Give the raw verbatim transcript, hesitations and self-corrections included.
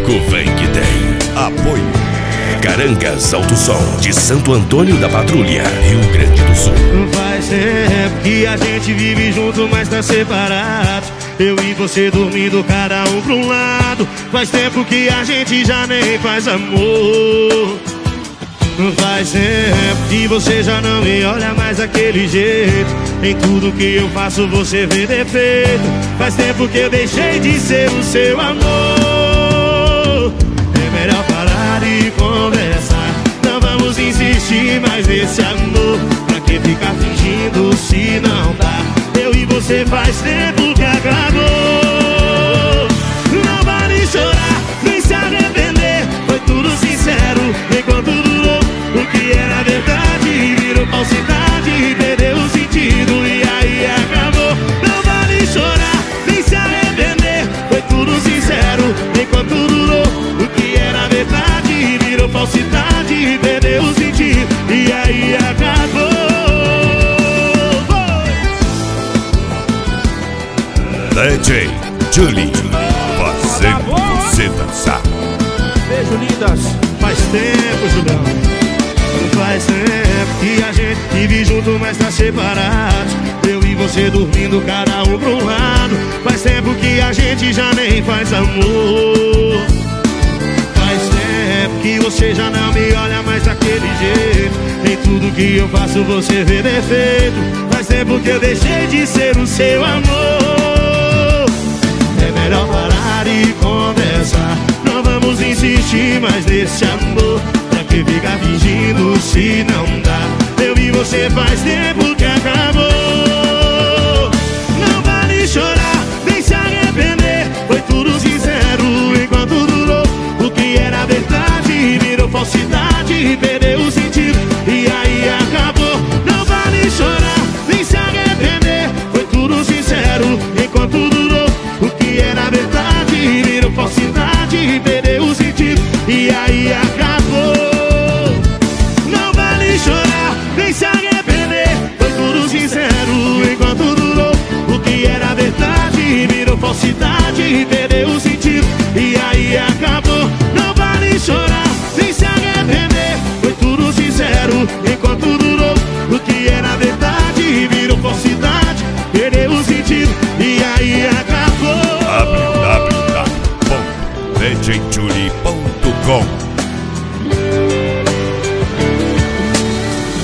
louco vem que tem. Apoio Carangas Alto Som de Santo Antônio da Patrulha, Rio Grande do Sul. Faz tempo que a gente vive junto, mas tá separado. Eu e você dormindo, cada um pra um lado. Faz tempo que a gente já nem faz amor. Faz tempo que você já não me olha mais daquele jeito. Em tudo que eu faço você vê defeito. Faz tempo que eu deixei de ser o seu amor. É melhor parar e conversar. Não vamos insistir mais nesse amor. Pra que ficar fingindo se não dá? Eu e você faz tempo que acabou. Não vale chorar, nem se arrepender. Foi tudo sincero enquanto durou. O que era verdade virou falsidade e perdeu o sentido, e aí acabou. Não vale chorar, nem se arrepender. Foi tudo sincero enquanto durou. O que era verdade virou falsidade e perdeu o sentido, e aí acabou. D J Julie, fazendo você dançar. Beijo, lindas. Faz tempo, Julião. Faz tempo que a gente vive junto, mas tá separado. Eu e você dormindo, cada um pra um lado. Faz tempo que a gente já nem faz amor. Faz tempo que você já não me olha mais daquele jeito. Em tudo que eu faço você vê defeito. Faz tempo que eu deixei de ser o seu amor. É melhor parar e conversar. Não vamos insistir mais nesse amor. Pra que ficar fingindo se não dá? Eu e você faz tempo que acabou. Não vale chorar, nem se arrepender. Foi tudo sincero enquanto durou. O que era verdade virou falsidade e perdeu o sentido, e aí acabou. Não vale chorar, nem se arrepender. Foi tudo sincero enquanto durou. O que era verdade virou falsidade e perdeu o sentido, e aí acabou. Não vale chorar, nem se arrepender. Foi tudo sincero enquanto durou. O que era verdade virou falsidade e perdeu o sentido, e aí acabou. Não vale chorar, nem se arrepender. Foi tudo sincero enquanto durou. O que era verdade virou falsidade, perdeu o sentido, e aí acabou. w w w ponto d j julie ponto com